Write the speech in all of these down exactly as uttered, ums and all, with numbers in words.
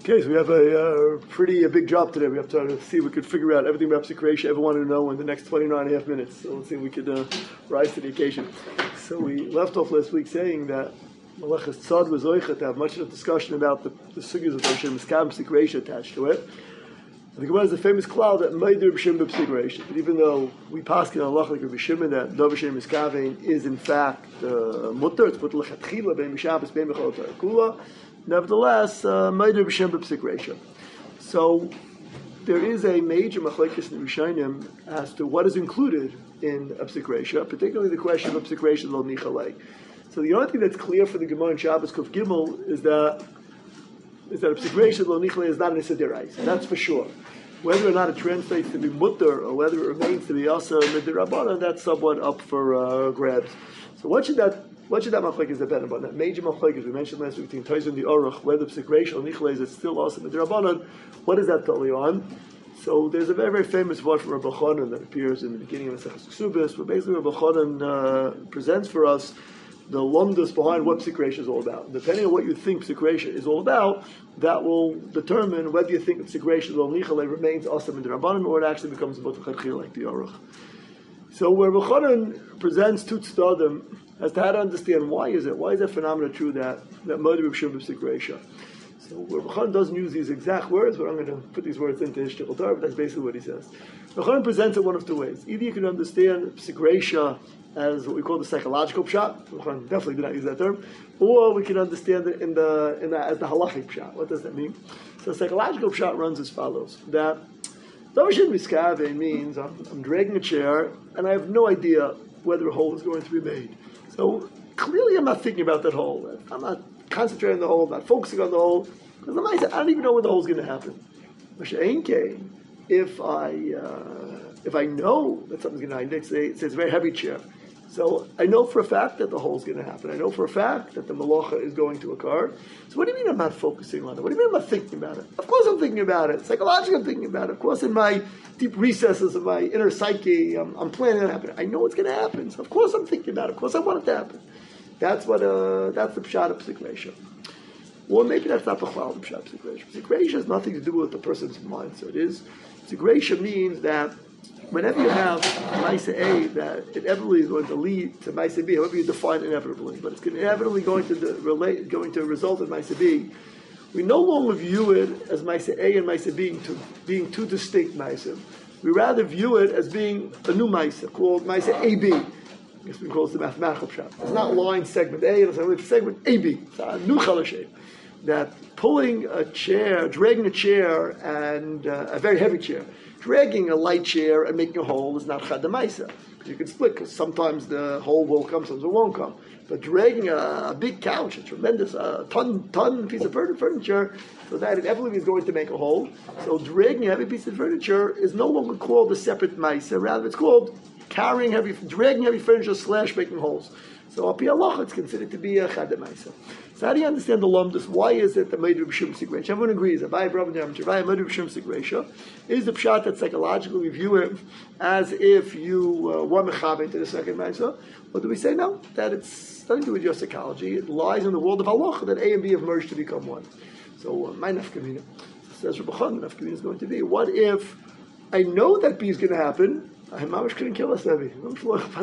Okay, so we have a uh, pretty a big job today. We have to see if we could figure out everything about Psikreisha ever wanted to know in the next twenty-nine and a half minutes. So let's see if we could uh, rise to the occasion. So we left off last week saying that Malachas Tzad was Zoicha to have much of a discussion about the, the sugyas of Hashem Miskam Psikreisha attached to it. The Gemara is a famous cloud that Meidir B'Shem B'Psikreisha. But even though we pass in Allah like Rabbi Shimon that Dov Hashem Miskavein is in fact uh, mutter, it's put lechatchila bein Mishabes bein Mechol Tarakula. Nevertheless, Meidir B'Shem B'Psikreisha. So there is a major machlekes in Rishonim as to what is included in a Psikreisha, particularly the question of Psikreisha Lo Nichalei. So the only thing that's clear for the Gemara in Shabbos Kuf Gimel is that is that a Psikreisha Lo Nichalei is not an Isidirais. That's for sure. Whether or not it translates to be mutter or whether it remains to be asa midirabana, that's somewhat up for uh, grabs. So what should that what should that machlekes depend upon? That major machlekes we mentioned last week between Taiz and the Aruch, whether Psikreisha Lo Nichalei is still asa midirabana, what is that totally on? So there's a very very famous word from Rabbi Chanan that appears in the beginning of the Seches Ksubis, where basically Rabbi Chanan uh, presents for us the lumdus behind what Psikreisha is all about. Depending on what you think Psikreisha is all about, that will determine whether you think Psikreisha Lo Nichalei remains Asam in the Rabbanim or it actually becomes a B'Tachachil like the Aruch. So where Rabbi Chanan presents two tzadadim as to how to understand why is it, why is that phenomenon true that that Meidir B'Shem B'Psikreisha. So where Rabbi Chanan doesn't use these exact words, but I'm going to put these words into his Shtickle Torah, but that's basically what he says. Rabbi Chanan presents it one of two ways. Either you can understand Psikreisha as what we call the psychological pshat. Definitely do not use that term. Or we can understand it in the, in the as the halachic pshat. What does that mean? So psychological pshat runs as follows: that Dov Hashem Miskavein means I'm, I'm dragging a chair and I have no idea whether a hole is going to be made. So clearly I'm not thinking about that hole. I'm not concentrating on the hole, I'm not focusing on the hole, because I don't even know when the hole is going to happen. If I uh, if I know that something's going to happen, it's a, it's a very heavy chair. So I know for a fact that the hole is going to happen. I know for a fact that the malacha is going to occur. So what do you mean I'm not focusing on it? What do you mean I'm not thinking about it? Of course I'm thinking about it. Psychologically I'm thinking about it. Of course in my deep recesses of my inner psyche, I'm, I'm planning on it happening. I know it's going to happen. So of course I'm thinking about it. Of course I want it to happen. That's what. Uh, that's the pshat of Psikreisha. Or maybe that's not the cloud of pshat of Psikreisha. Psikreisha has nothing to do with the person's mind. So it is. Psikreisha means that whenever you have Maisa A, that inevitably is going to lead to Maisa B, however you define inevitably, but it's inevitably going to de- relate, going to result in Maisa B. We no longer view it as Maisa A and Maisa B being two, being two distinct Maisa. We rather view it as being a new Maisa called Maisa A B. I guess we call it the mathematical pshat. It's not line segment A, it's segment A B. It's a new challah shape. That pulling a chair, dragging a chair, and uh, a very heavy chair, dragging a light chair and making a hole is not chad d'maisa. You can split, because sometimes the hole will come, sometimes it won't come. But dragging a, a big couch, a tremendous uh, ton ton piece of furniture, so that inevitably is going to make a hole. So dragging a heavy piece of furniture is no longer called a separate maisa, rather it's called carrying heavy, dragging heavy furniture slash making holes. So al pi halacha, it's considered to be a chad d'maisa. So how do you understand the lumdus? Why is it that Meidir B'Shem Psikreisha? Everyone agrees that Abai Brahman Yam Chervai Meidir B'Shem Psikreisha is the pshat that psychologically we view it as if you uh, were mechaber to the second maisa. Or do we say no? That it's nothing to do with your psychology. It lies in the world of halacha that A and B have merged to become one. So uh, my nafkamina says Rabbi Chanan, nafkamina is going to be, what if I know that B is going to happen? I mamish couldn't kill us, Rebbe. I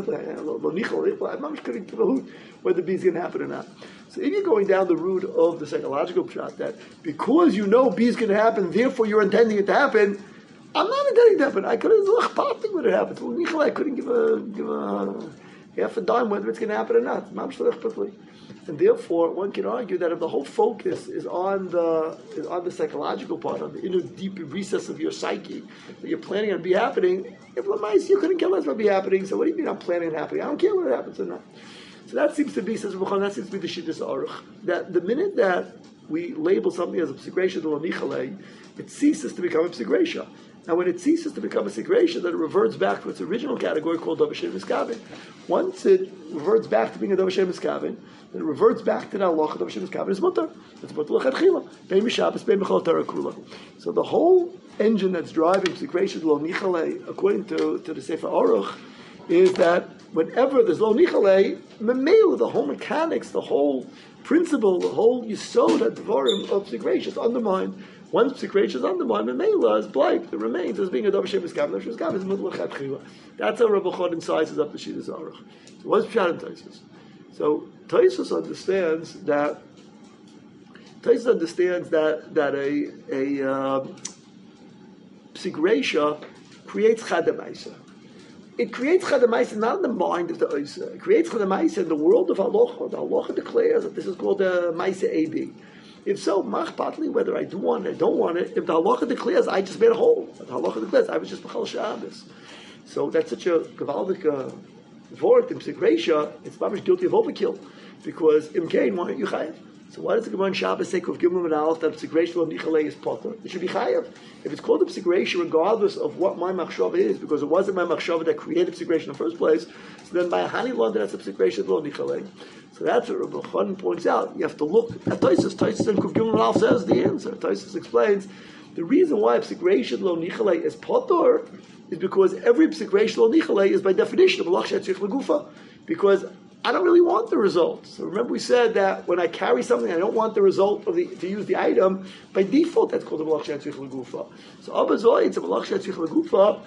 mamish couldn't kill who, whether B is going to happen or not. So if you're going down the route of the psychological pshat, that because you know B is going to happen, therefore you're intending it to happen, I'm not intending it to happen. I couldn't when it happens. I couldn't give a, give a half a dime whether it's going to happen or not. And therefore, one can argue that if the whole focus is on the is on the psychological part, on the inner deep recess of your psyche, that you're planning on be happening, if Lamais, you couldn't kill us what be happening, so what do you mean I'm planning on happening? I don't care whether it happens or not. So that seems to be, says Rabbi, that seems to be the Shittas Aruch, that the minute that we label something as a Psikreisha Lo Nichalei, it ceases to become a Psikreisha. Now, when it ceases to become a Psikreisha, then it reverts back to its original category called Dov Hashem Miskavein. Once it reverts back to being a Dov Hashem Miskavein, then it reverts back to the halacha Dov Hashem Miskavein is mutter. It's mutter l'chadchila. Bein Mishabes, bein Mechol Tarakula. So the whole engine that's driving Psikreisha Lo Nichalei, according to, to the Sefer Aruch, is that whenever there's Lo Nichalei, memela, the whole mechanics, the whole principle, the whole yisod, dvarim of Psikreisha is undermined. Once Psik Reish is undermined, Memela is blight. It remains as being a Davar Shem Miskabel. Davar Shem Miskabel is Mutla Chatchila. That's how Rabbi Chodin sizes up the Shittas Aruch. So what's Pshat in Taisus? So Taisus understands that Taisus understands that that a a uh, Psik Reisha creates Chadamaisa. It creates Chadamaisa not in the mind of the Oisa. It creates Chadamaisa in the world of Halacha. The Halacha declares that this is called a Maisa A B. If so, machpatli, whether I do want it, I don't want it. If the Halacha declares, I just made a hole. If the Halacha declares, I was just B'chal Shabbos. So that's such a Gavaldik uh, Vort in Psik Reisha, it's probably guilty of overkill. Because Im Kain, why aren't you chayav? So why does the Gemara in Shabbos say Kuf Gimel and Aleph that Psik Reisha Lo Nichalei is potter? It should be chayav. If it's called a Psik Reisha, regardless of what my machshava is, because it wasn't my machshava that created Psik Reisha in the first place, so then by a Hani London that's a Psik Reisha Lo Nichalei. So that's what Rabbi Chodin points out. You have to look at Taisus. Taisus and Kuf Gimel and Aleph says the answer. Taisus explains the reason why Psik Reisha Lo Nichalei is potter is because every Psik Reisha Lo Nichalei is by definition of Malach Shetzich Legufa. Because I don't really want the result. So remember we said that when I carry something, I don't want the result of the to use the item. By default, that's called a Malach Shetzich Legufa. So Abba Zoy, it's a Malach Shetzich Legufa.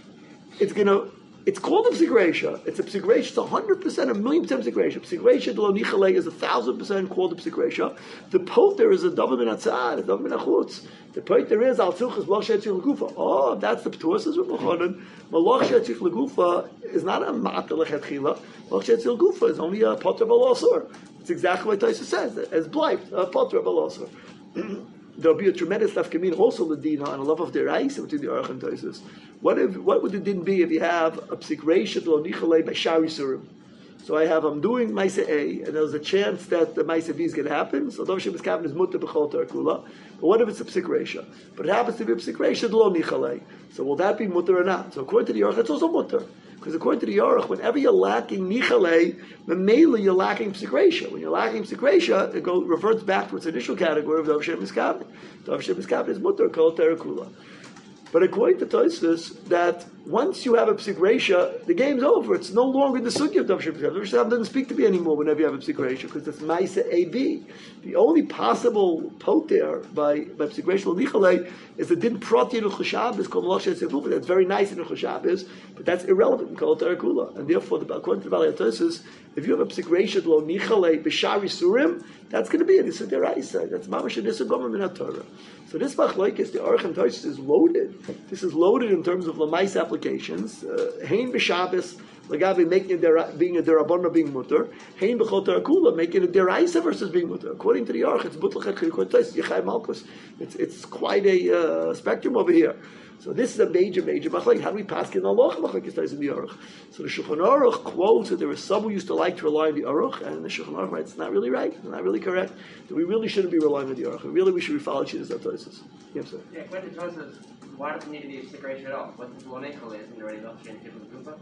It's gonna. It's called a Psik Reisha. It's a Psik Reisha. It's a hundred percent, a million percent Psik Reisha. Psik Reisha Lo Nichalei is a thousand percent called a Psik Reisha. The poter is a Davar Min Atzad, a Davar Min Achutz. The poter is Al Tzilchus Malach Shetzich Legufa. Oh, that's the P'tur, says Rabbi Chodin. Malach Shetzich Legufa is not a Ma'at Lechatchila. Malach Shetzich Legufa is only a poter Balosor. It's exactly what Taisus says, as blight, a poter Balosor. There'll be a tremendous nafkamin also the din on a love of the Raisa between the Aruch and Taisus. What if what would the din be if you have a Psik Reisha Lo Nichalei by Shari Surim? So I have I'm doing Maisa A, and there's a chance that the Maisa B is going to happen. So Davar Shem Miskabel is Mutter B'chol Tarkula. But what if it's a Psik Reisha? But it happens to be a Psik Reisha Lo Nichalei. So will that be Mutter or not? So according to the Aruch, it's also Mutter. Because according to the Aruch, whenever you're lacking Nichalei, Memela you're lacking Psik Reisha. When you're lacking Psik Reisha, it goes reverts back to its initial category of Davar Shem Miskabel. Davar Shem Miskabel is Mutter Kol Terakula. But according to Tosfos, that once you have a Psik Reisha, the game's over. It's no longer the sugya of Davar Shem Miskabel. Davar Shem doesn't speak to me anymore whenever you have a Psik Reisha, because it's Maisa A B. The only possible poter by, by Psik Reisha Lo Nichalei is the din prati in Chashabbos called Malach Shetzich Legufa. That's very nice in Chashabbos, but that's irrelevant in Kol Terakula. And therefore, the, according to the Balei Tosfos, if you have a Psik Reisha Lo Nichalei B'Shari Surim, that's going to be a Nisa Deraisa. That's Mamash and Nisa Gomer Min HaTorah. So this Machlokes, the Aruch and Tosfos is loaded. This is loaded in terms of Lamais applications. Hein b'Shabbos, Lagabi making a dera, being a derabana being mutter. Hein b'chol terakula making a deraisa versus being mutter. According to the Aruch, it's butlachet chilikotais yechai malchus. It's it's quite a uh, spectrum over here. So this is a major, major machlok. How do we pass in Allah machlokes tais in the Aruch? So the Shulchan Aruch quotes that there was some who used to like to rely on the Aruch, and the Shulchan Aruch writes it's not really right, it's not really correct. That we really shouldn't be relying on the Aruch. Really, we should be following Shittas Tosfos. Yes, sir. Yeah, according to Tosfos, why does it need to be a Psik Reisha at all? What's the Lo Nichalei? Isn't there already Malach Shetzich Legufa?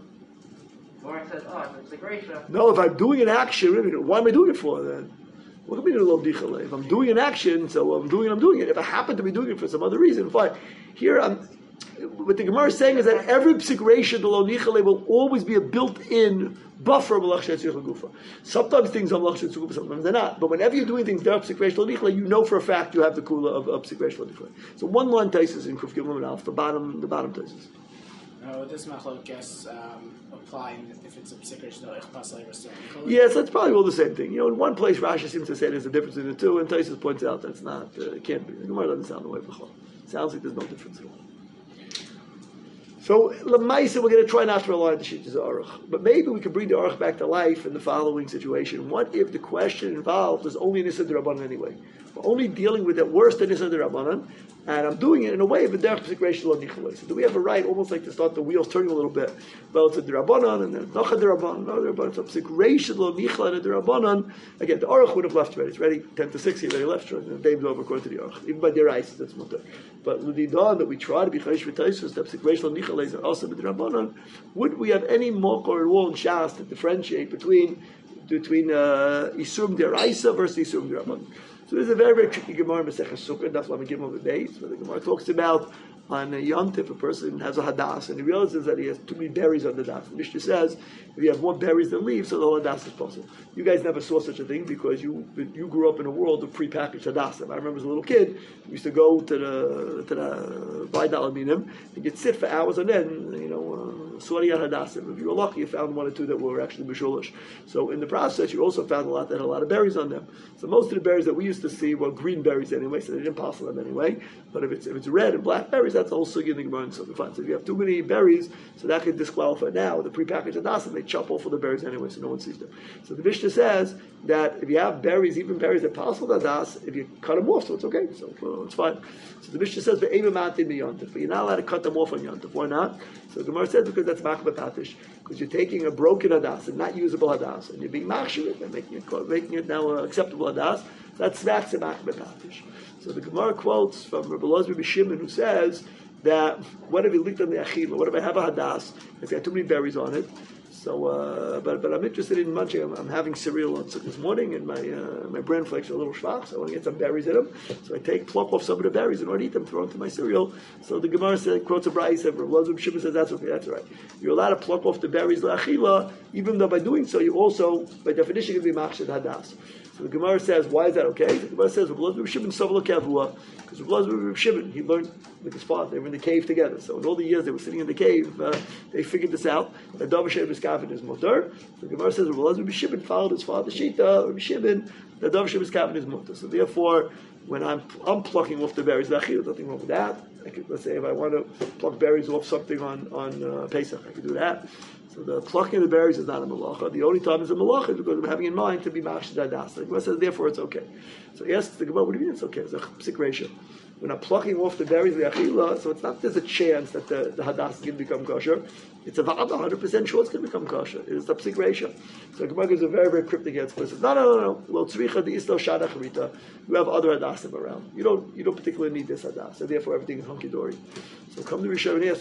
Gemara says, oh, it's a Psik Reisha. No, if I'm doing an action, why am I doing it for then? What do you mean Lo Nichalei? If I'm doing an action, so I'm doing it, I'm doing it. If I happen to be doing it for some other reason, fine. Here, I'm, what the Gemara is saying is that every Psik Reisha, the Lo Nichalei, will always be a built-in buffer of Malach Shetzich Legufa. Sometimes things are Malach Shetzich Legufa, sometimes they're not. But whenever you're doing things that are Psik Reisha Lo Nichalei, you know for a fact you have the kula of, of Psik Reisha Lo Nichalei. So one line Taisus in Kuf Gimel and Aleph, the bottom, the bottom Taisus. Uh, would this machlokes um, apply if it's a Psik Reisha Lo Nichalei versus Lo Nichalei? Yes, that's probably all the same thing. You know, in one place Rashi seems to say there's a difference in the two, and Taisus points out that's not, uh, it can't be. The Gemara doesn't sound the way before. Sounds like there's no difference at all. So, Lamaisa, we're going to try not to rely on the Shittas Aruch. But maybe we could bring the Aruch back to life in the following situation. What if the question involved is only Nisa D'Rabbanan anyway? We're only dealing with it worse than Nisa D'Rabbanan, and I'm doing it in a way of a derech Psik Reisha Lo Nichalei. So do we have a right, almost like to start the wheels turning a little bit? Well, it's a D'Rabbanan, and then Nocha D'Rabbanan, another D'Rabbanan, so Psik Reisha Lo Nichalei and a D'Rabbanan. Again, the Aruch would have left already. It's ready, ten to six, he already left, and the dame's over according to the Aruch. Even by their eyes, that's mutter. But with the dawn that we try to be Chayish V'Taisus, that Psik Reisha Lo Nichalei is also with D'Rabbanan, would we have any mokor at all in Shas to differentiate between between uh, Isum Deraisa versus Isum D'Rabbanan? So there's a very, very tricky Gemara in Masechah Sukkah, Daf Lamed Gimel Beis, where the Gemara talks about on a yontif, a person has a hadas, and he realizes that he has too many berries on the das. The Mishnah says, if you have more berries than leaves, so the whole hadas is possible. You guys never saw such a thing because you you grew up in a world of prepackaged hadasim. I remember as a little kid, we used to go to the to the Vaidal Minim and you'd sit for hours on end, you know, uh, sorting out hadasim. If you were lucky, you found one or two that were actually mishulish. So in the process, you also found a lot that had a lot of berries on them. So most of the berries that we used to see were green berries anyway, so they didn't pass them anyway. But if it's if it's red and black berries, that's also sugi in the Gemara and so fine. So if you have too many berries, so that could disqualify. Now the prepackaged hadasim, they chop off all the berries anyway, so no one sees them. So the Mishnah says that if you have berries, even berries that pass with hadas, if you cut them off, so it's okay, so uh, it's fine. So the Mishnah says ve'ema matin b'yontif, but you're not allowed to cut them off on yontif. Why not? So the Gemara says because that's machma patish, because you're taking a broken hadas and not usable hadas, and you're being machshir it and making it making it now uh, acceptable hadas. That smacks a machma patish. So the Gemara quotes from Rabbi Elazar ben Shimon, who says that what if you licked on the achila? What if I have a hadas? It's got too many berries on it. So, uh, but but I'm interested in munching. I'm, I'm having cereal on this morning, and my uh, my bran flakes are a little schwach, so I want to get some berries in them. So I take pluck off some of the berries and I eat them, throw them to my cereal. So the Gemara said, quotes a brayso, and Rabbi Elazar ben Shimon says that's okay, that's all right. You're allowed to pluck off the berries la'achila, even though by doing so you also, by definition, can be machshir hadas. So the Gemara says, why is that okay? The Gemara says, Rabbi Elazar ben Shimon savla kavua, because Rabbi Elazar ben Shimon, he learned with his father. They were in the cave together. So in all the years they were sitting in the cave, uh, they figured this out. That Davar Shem is kavod is mutar. So the Gemara says, Rabbi Elazar ben Shimon followed his father Shita, Rabbi Shimon, that Davar Shem is kavod is mutar. So therefore, when I'm I'm plucking off the berries, there's nothing wrong with that. I could, let's say if I want to pluck berries off something on on uh, Pesach, I could do that. So the plucking of the berries is not a malacha. The only time it's a malacha is because I'm having in mind to be machshir hadas. The Gemara says, therefore it's okay. So he asks the Gemara, what do you mean it's okay? It's a psik ratio. When I'm plucking off the berries of the achila, so it's not there's a chance that the, the hadas is going to become kosher. It's a va'ad, one hundred percent sure it's going to become kosher. It is the psik ratio. So the Gemara gives a very, very cryptic answer. It says, no, no, no, no. Lo tzricha di isto shada charita. You have other hadasim around. You don't you don't particularly need this hadas. So therefore everything is hunky-dory. So come to Rishon and ask,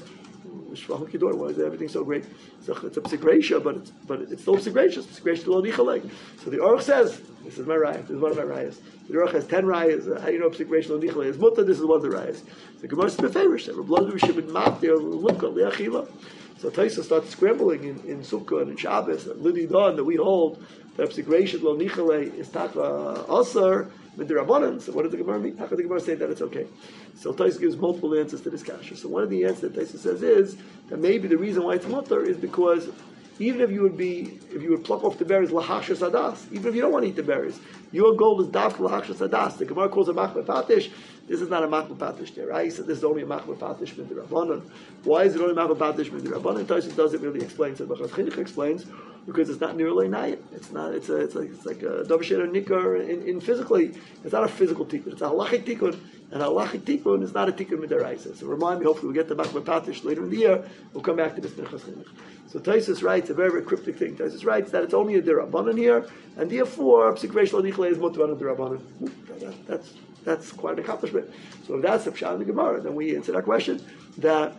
why is everything so great? So it's a psik ratio, but it's but it's still psik ratio. It's psik ratio lo nichalei. So the Aruch says, this is my raya. This is one of my rayas. The Aruch has ten rayas. Uh, how do you know psik ratio lo nichalei is mutter? This is one of the rayas. The Gemara is beferish. Rabbi Elazar ben Shimon matir lukah liachila. So Taisa starts scrambling in, in Sukkah and in Shabbos and Lidi Don that we hold that psik ratio lo nichalei is taka asar midrabanan. So what does the Gemara mean? How can the Gemara say that it's okay? So Taisa gives multiple answers to this kasha. So one of the answers that Taisa says is that maybe the reason why it's mutter is because even if you would be, if you would pluck off the berries lahashas hadas, even if you don't want to eat the berries, your goal is daf lahashas hadas. The Gemara calls it machma patish. This is not a machma patish there, right? He said this is only a machma patish midrabanan. Why is it only machma patish midrabanan? Taisa doesn't really explain. So Bachas Chinuch explains because it's not nearly nayit. It's not. It's a. It's like. It's like a davar and nikar in, in physically. It's not a physical tikkun. It's a halachic tikkun, and halachic tikkun is not a tikkun midaraisa. So remind me. Hopefully, we get the machma patish later in the year. We'll come back to this Bachas Chinuch. So Taisus writes a very, very cryptic thing. Taisus writes that it's only a derabanan here, and therefore psik reish lo nichalei is mutar on a derabanan. That's that's quite an accomplishment. So if that's the pshat in the Gemara, then we answer that question that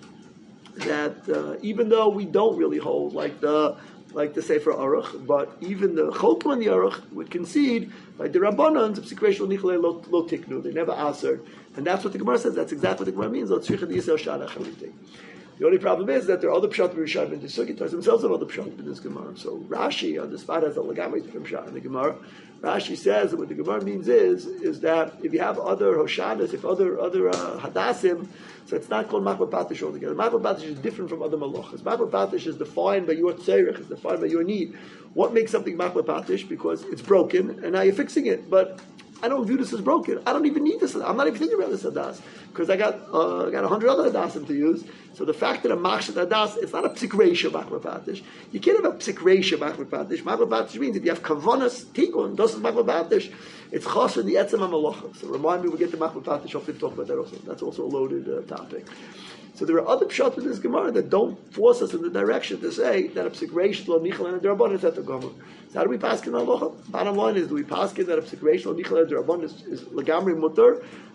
that uh, even though we don't really hold like the like the Sefer Aruch, but even the Chokim and the Aruch would concede by the Rabbanan, psik reish lo nichalei lo lo tiknu. They never answered, and that's what the Gemara says. That's exactly what the Gemara means. Lo tzricha di yisrael shana charite. The only problem is that there are other pshat Rishon and the Sukkot themselves have other pshat in this Gemara. So Rashi on the spot has a legamri different pshat in the Gemara. Rashi says that what the Gemara means is is that if you have other hoshadas, if other other uh, hadasim, so it's not called machma patish altogether. Machma patish is different from other malachas. Machma patish is defined by your tzerich, is defined by your need. What makes something machma patish? Because it's broken and now you're fixing it, but I don't view this as broken. I don't even need this. I'm not even thinking about this hadas because I got uh, I got a hundred other hadasim to use. So the fact that a machshir hadas, it's not a psik ratio machma patish. You can't have a psik ratio machma patish. Machma patish means if you have kavanas tikun, this is machma patish. It's chas in the etzem hamalacha. So remind me, we get to machma patish. Hopefully, talk about that also. That's also a loaded uh, topic. So there are other pshat in this Gemara that don't force us in the direction to say that a psik reish lo nichal and a derabban is at the Gemara. So how do we pass in halacha? Bottom line is, do we pass in that a psik reish lo nichal and a derabban is, is legamri mutter,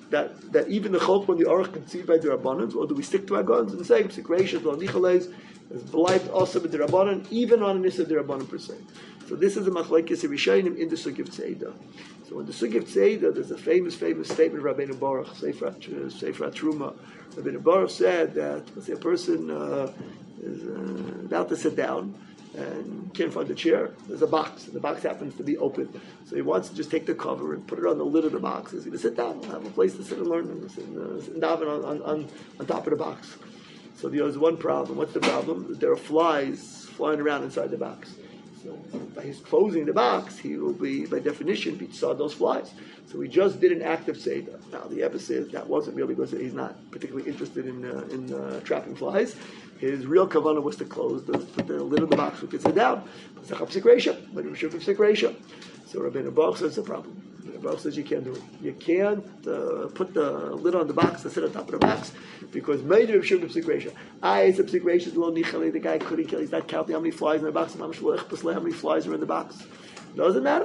that, that even the Chok when the Aruch conceived by the Rabbanans, or do we stick to our guns and say Psikreishes Lo Nichales is blight also with the Rabbanan, even on an Issa the Rabbanan per se. So this is a Machlekes Rishayim in the Sugi of Tzeidah. So in the Sugi of Tzeidah, there's a famous, famous statement of Rabbeinu Baruch, Sefer Truma. Rabbeinu Baruch said that, let's say a person uh, is uh, about to sit down, and can't find the chair. There's a box, and the box happens to be open. So he wants to just take the cover and put it on the lid of the box. He's going to sit down, have a place to sit and learn, and sit and, uh, sit and daven on, on, on top of the box. So there's one problem. What's the problem? There are flies flying around inside the box. So by his closing the box, he will be, by definition, be saw those flies. So he just did an act of Seder. Now the Rebbe says that wasn't really because he's not particularly interested in uh, in uh, trapping flies. His real kavanah was to close, the, put the lid of the box, we could sit down. But it's a chapsik but it's a chapsik. So Rabbeinu Baruch says it's a problem. Rabbeinu Baruch says you can't do it. You can't uh, put the lid on the box to sit on top of the box because maybe it's a chapsik. I it's a chapsik. Lo nichale. The guy couldn't kill. He's not counting how many flies in the box. How many flies are in the box? Doesn't matter.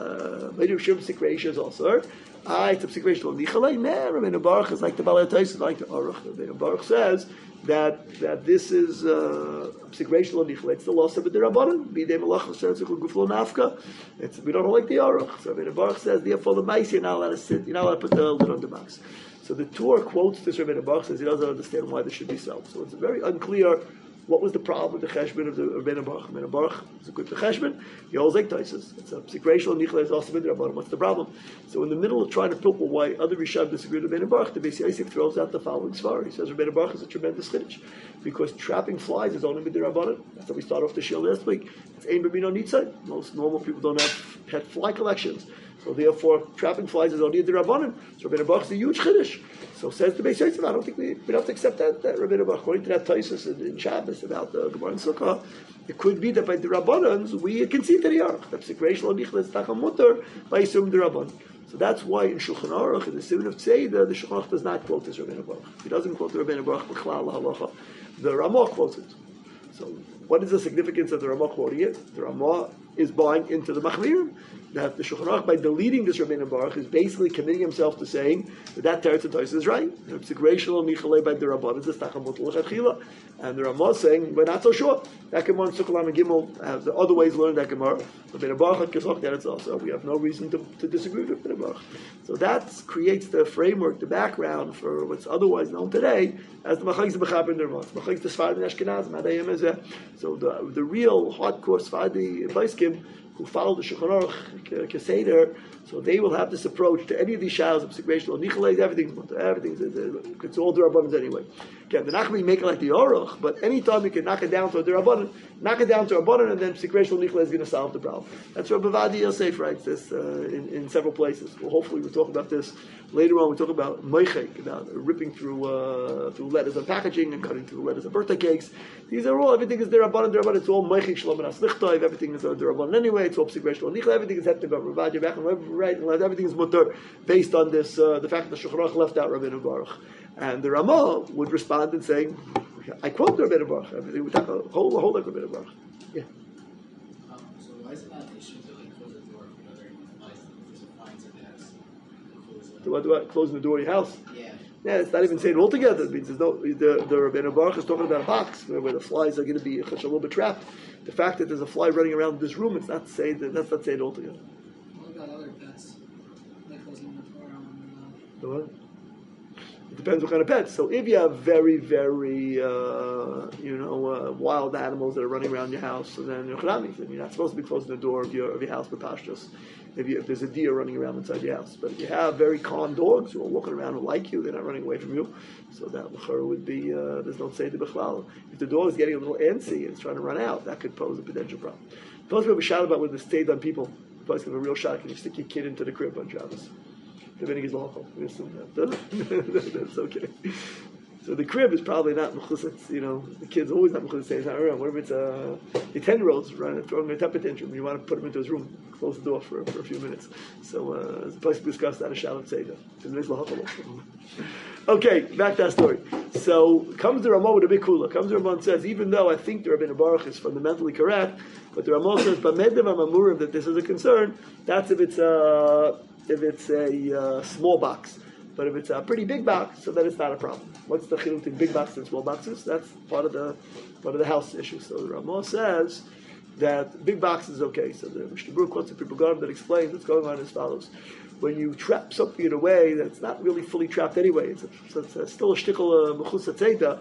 Maybe it's a chapsik also. I it's a chapsik. Lo nichale. Nah, Rabbeinu Baruch is like the Balei Taisus, like the Aruch. Rabbeinu Baruch says that that this is psikreishel uh, nichle. It's the loss of the rabbanon. Bidei malach sertzich guflo nafka. It's we don't like the aruch. So Rabbeinu Baruch says therefore the mice you're not allowed to sit. You're not allowed to put the lid on the box. So the Torah quotes this. Rabbeinu Baruch says he doesn't understand why this should be so. So it's very unclear. What was the problem with the cheshbon of the Rabbeinu Baruch? Rabbeinu Baruch is a good cheshbon. He holds like Taisus. It's a psikreishel nichle is also midrabanan. What's the problem? So in the middle of trying to pick why other Rishab disagree with Rabbeinu Baruch, the Beis Yosef throws out the following svar. He says Rabbeinu Baruch is a tremendous chiddush because trapping flies is only midrabanan. That's how we started off the shiur last week. It's ein b'mino nitzai. Most normal people don't have pet fly collections. So therefore, trapping flies is only a derabanan. So Rabbeinu Baruch is a huge chiddush. So says the Beis Yosef, I don't think we, we don't have to accept that, that Rabbeinu Baruch. According to that Taisus in, in Shabbos about the Gemara and Sukkah, it could be that by the Rabbanans we concede to the Aruch. That's the Kreish Lo Nichles Tacham Mutter by Yisum the Rabban. So that's why in Shulchan Aruch, in the Siman of Tzeidah, the Shulchan Aruch does not quote this Rabbeinu Baruch. He doesn't quote the Rabbeinu Baruch B'chlal Halacha. The Ramah quotes it. So what is the significance of the Ramah quoting it? The Ramah is buying into the Machmirim. That the Shulchan Aruch, by deleting this Rabbeinu Baruch, is basically committing himself to saying that that Teretz and Taisus is right. And the Ramah is saying, we're not so sure. That Gemara in Sukkah and Gimel have the other ways learned that Gemara. Rabbeinu Baruch had Kesach Teretz also. We have no reason to, to disagree with Rabbeinu Baruch. So that creates the framework, the background for what's otherwise known today as the Machlekes B'chaber and the Ramah. Machlekes Sfardi and Ashkenazim. So the, the real hardcore Sfardi Baiskim who follow the Shulchan Aruch Keseder, so they will have this approach to any of these shaylos of Psikreishel Nichales. Everything's everything's it's all D'Rabbanan anyway. Again, they're not going to make it like the Aruch, but anytime you can knock it down to a D'Rabbanan, knock it down to a Rabbanan, and then Psikreishel Nichales is going to solve the problem. That's what Bavadi Yosef writes this uh, in, in several places. Well, hopefully we'll talk about this later on. We talk about Meichek, about ripping through uh, through letters of packaging and cutting through letters of birthday cakes. These are all everything is D'Rabbanan, D'Rabbanan. It's all Meichek Shalom and Aslichtov. Everything is D'Rabbanan anyway. It's all Psikreishel Nichales. Everything is happening about Ravadia back and right, and everything is mutter based on this uh, the fact that the Shulchan Aruch left out Rabbeinu Baruch, and the Ramah would respond in saying, "I quote the Rabbeinu Baruch. Everything would have a whole whole like Rabbeinu Baruch." Yeah. Um, so why is it not issue to like close the door for another license? There's a fine to the house. Do what? Do what? Closing the door of your house? Yeah. Yeah, it's not even saying altogether. It means there's no the the Rabbeinu Baruch is talking about a box where, where the flies are going to be a little bit trapped. The fact that there's a fly running around this room, it's not saying that that's not saying altogether. What about other pets? Like closing the door on The what? It depends what kind of pets. So if you have very, very, uh, you know, uh, wild animals that are running around your house, so then you're charamis, and you're not supposed to be closing the door of your of your house with pashtus. If you if there's a deer running around inside your house, but if you have very calm dogs who are walking around who like you, they're not running away from you. So that l'chara would be uh, there's no say the bichlal. If the dog is getting a little antsy and it's trying to run out, that could pose a potential problem. Plus, we have a shout about when the stayed on people. Plus, we have a real shot. Can you stick your kid into the crib on Shabbos? Depending is local. We assume that. That's okay. So the crib is probably not mechusat. You know, the kid's always not mechusat. It's not around. What if it's a the ten-year-old's running, throwing a temper tantrum? You want to put him into his room, close the door for, for a few minutes. So uh, it's a place to discuss that. A shalom seder. Okay, back to our story. So comes the Ramah with a big kula. Comes the Ramah and says, even though I think the Rabbeinu Baruch is fundamentally correct, but the Ramah says, "B'medim amamurim," that this is a concern. That's if it's a if it's a uh, small box. But if it's a pretty big box, so then it's not a problem. What's the chiluk in big boxes and small boxes? That's part of the part of the house issue. So the Ramah says that big box is okay. So the Mishnah Berurah quotes the Pri Megadim that explains what's going on as follows: when you trap something in a way that's not really fully trapped anyway, it's, a, so it's a, still a shtickle mechus hatzeda.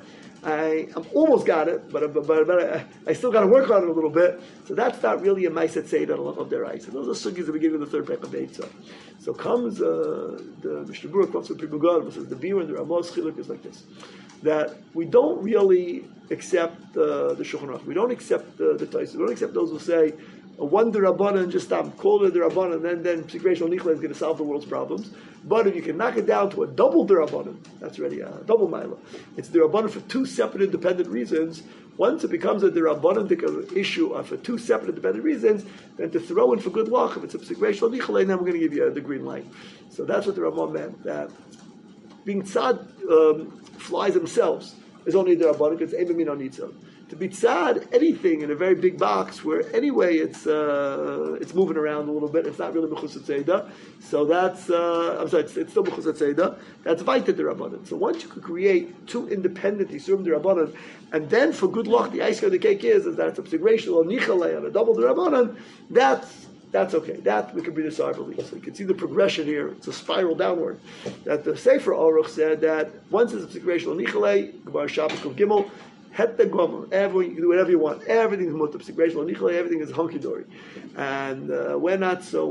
I I'm almost got it, but but, but, but I, I still got to work on it a little bit. So that's not really a ma'aseh tzeidah of their eyes. And those are sugis that we give in the third pack of Eitzah. So comes uh, the Mishnah Berurah quotes the Pri Megadim and says the Biur and the Ramah's chiluk is like this: that we don't really accept uh, the Shulchan Aruch. We don't accept uh, the Tosfos. We don't accept those who say a one derabbanan, just stop, call it derabbanan, and then then Psikresh Nichla is going to solve the world's problems. But if you can knock it down to a double derabbanan, that's already a double mila. It's derabbanan for two separate independent reasons. Once it becomes a derabbanan issue uh, for two separate independent reasons, then to throw in for good luck, if it's a Psikresh Nichla, then we're going to give you uh, the green light. So that's what the Ramah meant, that being tzad um, flies themselves is only derabbanan because ein b'min onitzah. To be tzad anything in a very big box where anyway it's uh, it's moving around a little bit, it's not really mechus hatzeda. So that's uh, I'm sorry, it's, it's still mechus hatzeda. That's vayta derabbanan. So once you could create two independent isurim derabbanan, and then for good luck, the icing on the cake is is that it's a psigration or nichalei on a double derabbanan. That's That's okay. That we can be the side belief. So you can see the progression here. It's a spiral downward. That the Sefer Aruch said that once it's a psigration or nichalei, Gemara Shabbos of Gimel. Het the gomer. Everyone, you can do whatever you want. Everything is mutab. Everything is hunky dory, and uh, we're not so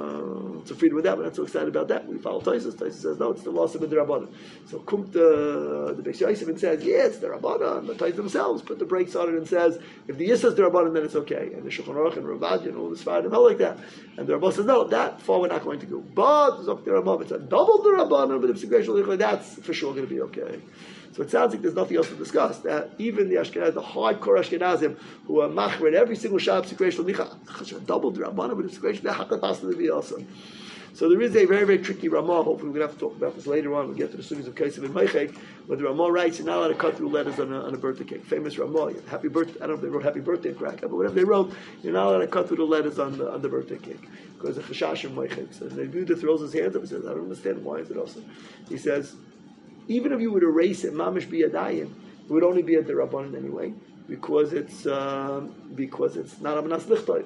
uh, so freedom with that. We're not so excited about that. We follow Tosfos. Tosfos says no, it's the loss of the rabbanon. So Kumt the the Beis Yosef and says yeah, it's the rabbanon. The Tosfos themselves put the brakes on it and says if the Yisra is the rabbanon, then it's okay. And the Shulchan Aruch and Ravad and all the Sfardim held like that. And the Rabbah says no, that far we're not going to go. But Zok the Rabbah, it's a double the rabbanon, but if that's for sure going to be okay. So it sounds like there's nothing else to discuss. That even the Ashkenaz, the hardcore Ashkenazim, who are machmer in every single shab situation, double the Rabbanah, but it's situation be also. So there is a very, very tricky Ramah. Hopefully we're going to have to talk about this later on. We'll get to the studies of Kesef and Meichek, where the Ramah writes, you're not allowed to cut through letters on a, on a birthday cake. Famous Ramah, happy birthday. I don't know if they wrote happy birthday in Krakow, but whatever they wrote, you're not allowed to cut through the letters on the, on the birthday cake. Because the Chashash and Meichek. So the Yehuda throws his hands up and says, I don't understand, why is it also? He says, even if you would erase it, mamish biyadayim, it would only be a derabbanan anyway, because it's uh, because it's not a manas lichtayv.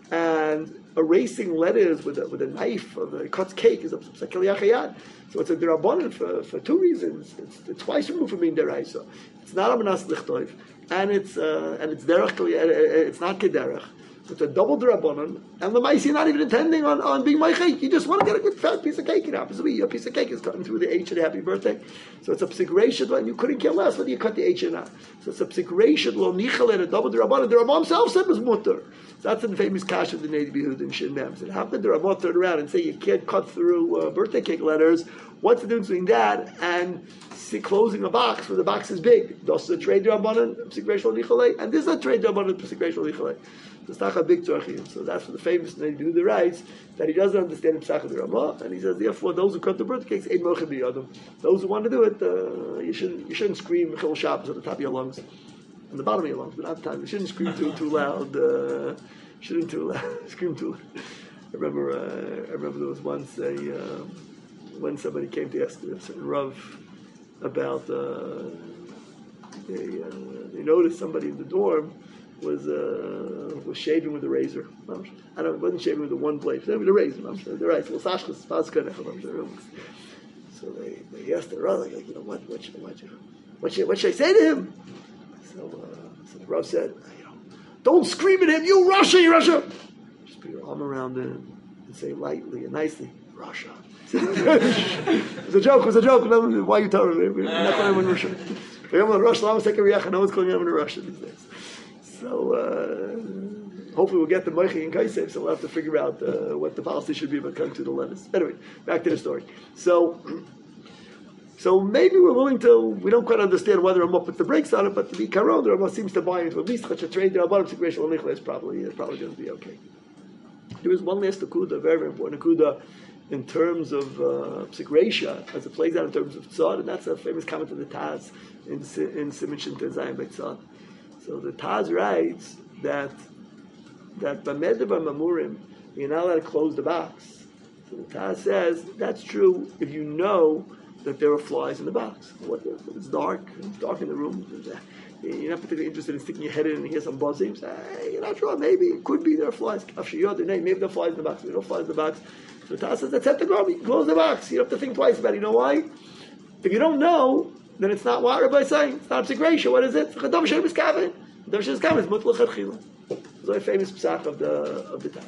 And erasing letters with a, with a knife or the cuts cake is a psakil yachayad. So it's a derabbanan for, for two reasons. It's, it's twice removed from being deraisa. It's not a manas lichtayv, and it's uh, and it's derech. It's not kederech. It's a double derabbanan, and the mice you're not even intending on, on being my cake. You just want to get a good fat piece of cake. It happens to be a piece of cake is cutting through the H in happy birthday. So it's a psigration, and you couldn't care less whether you cut the H or not. So it's a psigration, lo nichal, and a double derabbanan. The Ramah himself said was mutter. So that's the famous kash of the Neiv Yehud and Shin Mem. So how could the Ramah turn around and say you can't cut through uh, birthday cake letters? What's the difference between that and see, closing a box where the box is big? This is a trade derabbanan, psigration nichal, and this is a trade derabbanan, psigration nichal. It's not a big tzorchim. So that's for the famous Neiv Yehuda writes that he doesn't understand Psach of the Ramah, and he says therefore those who cut the birthday cakes ain't mochim biyadam. Those who want to do it, uh, you shouldn't you shouldn't scream Chil Shabbos at the top of your lungs, on the bottom of your lungs, but not the time. You shouldn't scream too too loud. Uh, shouldn't too loud. Scream too loud. I remember uh, I remember there was once a uh, when somebody came to ask a certain Rav about uh, they uh, they noticed somebody in the dorm was uh, was shaving with a razor. I don't. Wasn't shaving with the one blade. With a razor. They're right. So they, they asked the Rav, like, you know, what what should, what should, what should, what should I say to him? So, uh, so the Rav said, you know, don't scream at him. You Russia, you Russia. Just put your arm around him and say lightly and nicely, Russia. It was a joke. It was a joke. Why are you telling me? We're not calling him in Russian. No one's calling him in Russian these days. So uh, hopefully we'll get the Moichi and Kaisef, so we'll have to figure out uh, what the policy should be about coming to the letters. Anyway, back to the story. So, so maybe we're willing to, we don't quite understand whether Ramah put the brakes on it, but to be Karon, the Ramah seems to buy into at least such a trade. The Rabbanim situation is probably, it's probably going to be okay. There is one last akuda, very, very important akuda, in terms of uh, psikresha, as it plays out in terms of tzad, and that's a famous comment of the Taz in in Siman Shin Tezayim by tzad. So the Taz writes that that b'medav mamurim you're not allowed to close the box. So the Taz says that's true if you know that there are flies in the box. What the, it's dark, it's dark in the room. You're not particularly interested in sticking your head in and hear some buzzing. Say, hey, you're not sure, maybe, it could be there are flies. Maybe there are flies in the box, there are no flies in the box. So the Taz says, that's at the garden, close the box. You don't have to think twice about it. You know why? If you don't know, then it's not what Rabbi is saying. It's not Psikresha. What is it? Chadav Shem is Kavin. Chadav Shem is Kavin. It's Mutlach Chadchila. It's a famous psak of the of the Taz.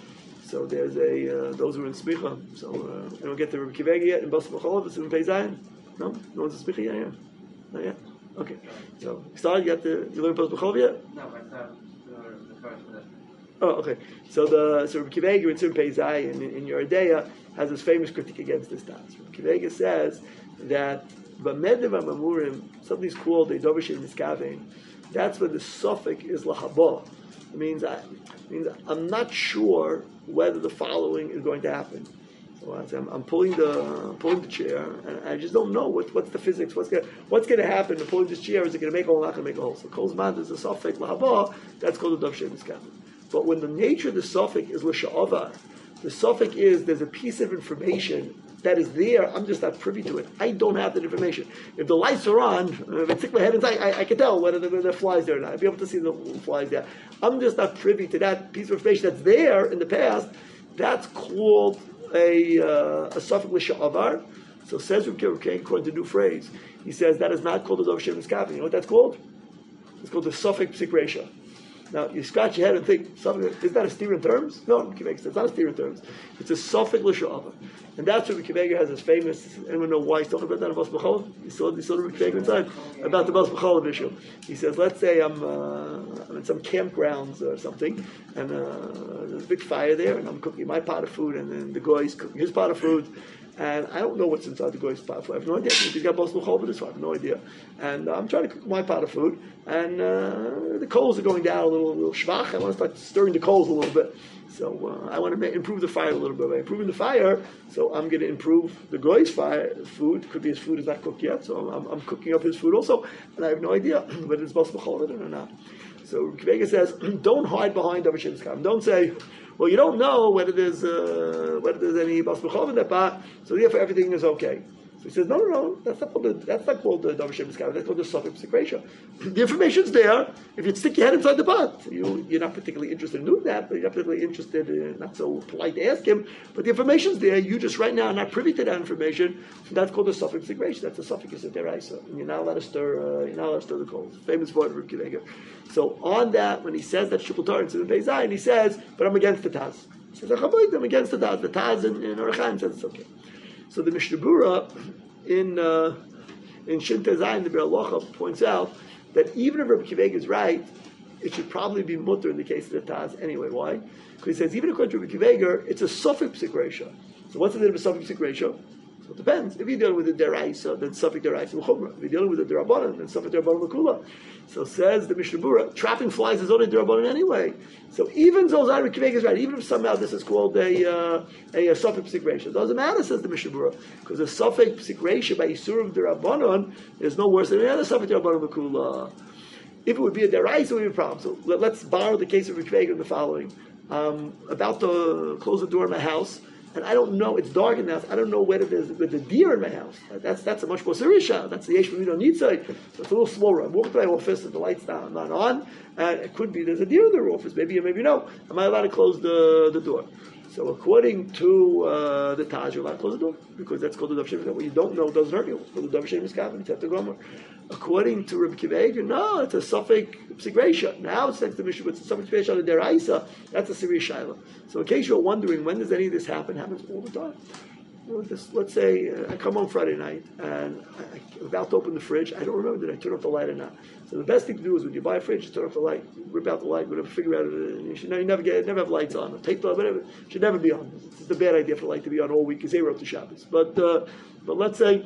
So there's a, uh, those who are in Smicha. So uh, we don't get to Rabbi Kivegi yet in Bas B'cholov. It's in Pei Zayin. No? No one's in Smicha yet? Yeah. Not yet? Okay. So, you started, you got the, you learned Bas B'cholov yet? No, but uh, the, the first one. Oh, okay. So the so Rabbi Kivegi in Tzim Pei Zayin in, in Yeridea has this famous critique against this Taz. Rabbi Kivegi says that B'medev HaMamurim, something's called a Dovashim Niskavein. That's where the suffix is Lahaba. It means, I, it means I'm not sure whether the following is going to happen. So I'm, I'm pulling the I'm pulling the chair, and I just don't know what, what's the physics. What's going what's going to happen? I'm pulling this chair. Is it going to make a hole? Not going to make a hole. So Kol's man is a suffix Lahaba. That's called the Dovashim Niskavein. But when the nature of the suffix is L'sha'avar, the suffix is there's a piece of information that is there, I'm just not privy to it. I don't have that information. If the lights are on, if I stick my head inside, I, I can tell whether there are flies there or not. I'd be able to see the flies there. I'm just not privy to that piece of information that's there in the past. That's called a, uh, a suffix l'sha'avar. So says Reb Kiva, according to the new phrase, he says that is not called the Dov Shem Niskavein. You know what that's called? It's called the suffix psikresha. Now, you scratch your head and think, is that a steer in terms? No, it's not a steer in terms. It's a suffix l'sha'avar. And that's what Rebbe Kiva has his famous, anyone know why he's talking about that in Bas B'cholov? You saw, you saw the Rebbe Kiva inside? About the Bas B'cholov issue. He says, let's say I'm, uh, I'm in some campgrounds or something, and uh, there's a big fire there, and I'm cooking my pot of food, and then the guy's cooking his pot of food, and I don't know what's inside the guy's pot of food. I have no idea. He's got Bas B'cholov this one. I have no idea. And uh, I'm trying to cook my pot of food, and uh, the coals are going down a little, a little shvach. I want to start stirring the coals a little bit. So uh, I want to make, improve the fire a little bit. By improving the fire, so I'm going to improve the goy's fire food. Could be his food is not cooked yet, so I'm, I'm cooking up his food also, and I have no idea whether it's Bas B'cholov or not. So Kvega says, don't hide behind Dov Shem Niskavein. Don't say, well, you don't know whether there's uh, whether there's any Bas B'cholov in that pot, so therefore everything is okay. So he says, no, no, no, that's not called the, that's not called the Dov Shem Niskavein, that's called the suffix psikresha. The information's there. If you stick your head inside the pot, you, you're not particularly interested in doing that, but you're not particularly interested, in, not so polite to ask him, but the information's there. You just right now are not privy to that information. So that's called the suffix psikresha. That's the suffix of deraisa. And you're not allowed to stir, uh, you're not allowed to stir the coals. Famous word of Reb Kiva. So on that, when he says that Shukul Torah in Pei Zayin, he says, but I'm against the Taz. He says, I'm against the Taz. The Taz in, in Orach Chaim says it's okay. So the Mishnah Berurah in uh, in Shin Tei Zayin, the Biur Halacha points out that even if Rabbi Kiva is right, it should probably be mutter in the case of the Taz anyway. Why? Because he says even according to Rabbi Kiva, it's a suffix psikresha. So what's the name of a suffix psikresha? So it depends. If you're dealing with the deraisa, then suffix deraisa l'chumra. If you're dealing with the derabanan, then suffix derabanan l'kula. So says the Mishnah Berurah, trapping flies is only derabanan anyway. So even though Rabbi Kiva is right, even if somehow this is called a uh, a, a suffix psikresha, it doesn't matter, says the Mishnah Berurah, because a suffix psikresha by isurim derabanan is no worse than any other suffix derabanan l'kula. If it would be a deraisa, it would be a problem. So let, let's borrow the case of Rabbi Kiva in the following: um, about to close the door of my house. And I don't know, it's dark in the house, I don't know whether there's, there's a deer in my house. That's that's a much more serious shot. That's the Yesh V'Mino Nitzai. So it's a little slower. I'm walking to my office and the light's not, not on, and it could be there's a deer in their office. Maybe maybe no. Am I allowed to close the, the door? So according to uh, the Taj, you're allowed to close the door, because that's called the Dov Shem Niskavein. What you don't know doesn't hurt you. It's called the Dov Shem Niskavein. It's at the Gomer. According to Rabbi Kiva, no, it's a suffix psikresha. Now it's next to Mishnah, it's a suffix psikresha on the deraisa. That's a serious shaila. So in case you're wondering when does any of this happen, it happens all the time. You know, this, let's say uh, I come home Friday night and I, I'm about to open the fridge. I don't remember did I turn off the light or not. So the best thing to do is when you buy a fridge, just turn off the light, rip out the light, whatever, figure out. Uh, you should you never get, never have lights on, tape light, whatever. It should never be on. It's a bad idea for the light to be on all week because they wrote the Shabbos. But uh, but let's say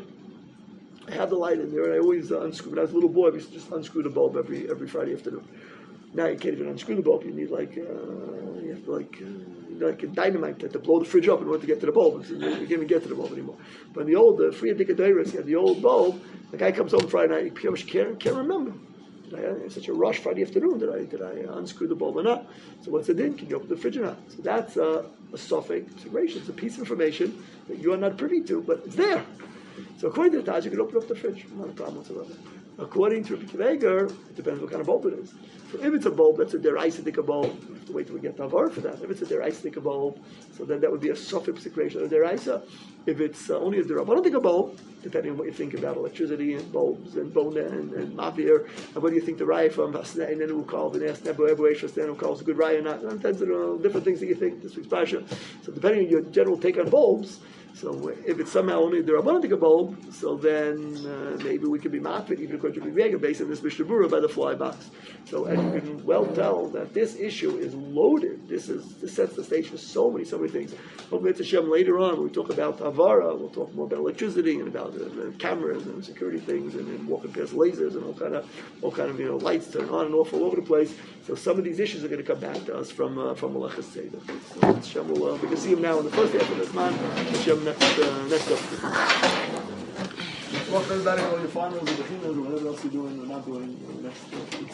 I have the light in there, and I always uh, unscrew. When I was a little boy, I used to just unscrew the bulb every every Friday afternoon. Now you can't even unscrew the bulb. You need like uh, you have to like uh, like a dynamite to, to blow the fridge up in order to get to the bulb. So you can't even get to the bulb anymore. But in the old uh, free Adikadairis, you had the old bulb. The guy comes home Friday night. He pretty much can't can't remember. Did I in such a rush Friday afternoon? Did I did I unscrew the bulb or not? So what's the din? Can you open the fridge or not? So that's uh, a suffix psikresha. It's a piece of information that you are not privy to, but it's there. So according to the Taz, you can open up the fridge, not a problem whatsoever. According to Rabbi Akiva Eiger, it depends what kind of bulb it is. So if it's a bulb that's a deraisidik bulb, we have to wait till we get the avar for that. If it's a deraisidik bulb, so then that would be a sofif secretion of deraisa. If it's uh, only a derabanan bulb, depending on what you think about electricity and bulbs and bona and, and mavir, and what do you think the raya from Vasnei, and then who calls the nest nebo ebueshas, then who calls a good raya or not. It depends on different things that you think this week's parsha. So depending on your general take on bulbs. So if it's somehow only the Rabbanan bulb, so then uh, maybe we could be mafit even according to Rabbi Yehuda based on this Mishnah by the fly box. So and you can well tell that this issue is loaded. This is this sets the stage for so many so many things. Hopefully, it's Hashem later on when we talk about avara, we'll talk more about electricity and about uh, cameras and security things and, and walking past lasers and all kind of all kind of you know lights turn on and off all over the place. So some of these issues are going to come back to us from uh, from Malachas Seder. So Hashem will, uh, we can see him now in the first half of this month. Hashem next uh, next up. Welcome everybody to all your finals or the finals or whatever else you're doing or not doing next. Uh,